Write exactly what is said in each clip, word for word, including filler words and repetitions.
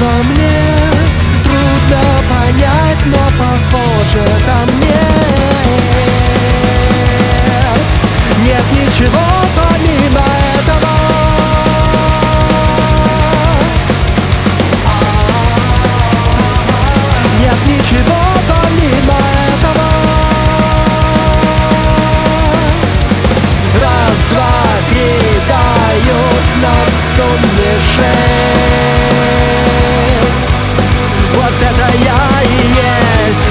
что мне трудно понять, но похоже там нет. Нет ничего помимо этого. Нет ничего помимо этого. Раз, два, три дают нам в сумме шесть. Вот это я и есть.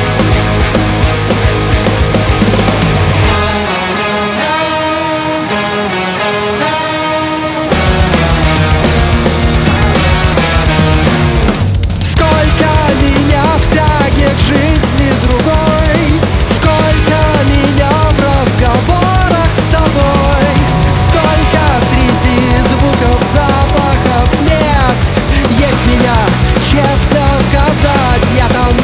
Сколько меня втягивает к жизни другой, сколько меня в разговорах с тобой, сколько среди звуков, запахов мест есть меня, честно сказать, я там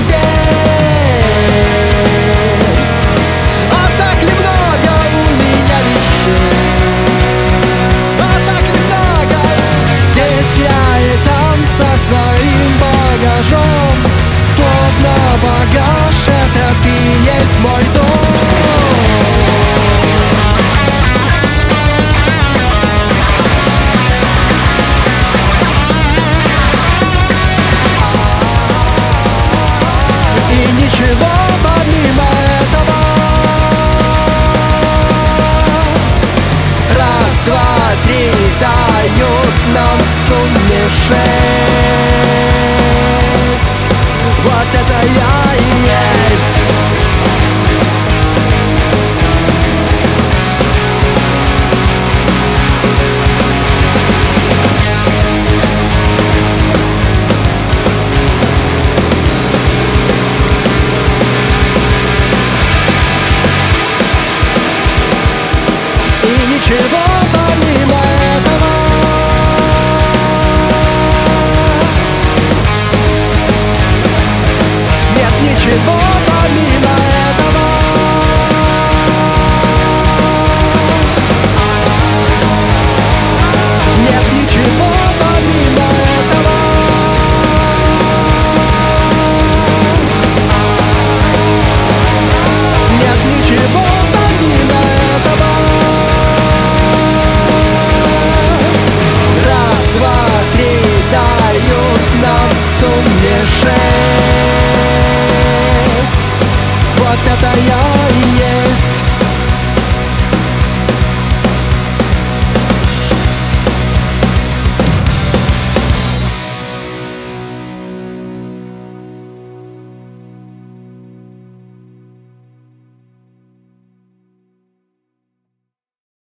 весь. А так ли много у меня вещей, а так ли много здесь я и там со своим багажом, словно багаж это ты есть мой дом. И ничего помимо этого. Раз, два, три дают нам в сумме шесть. Вот это я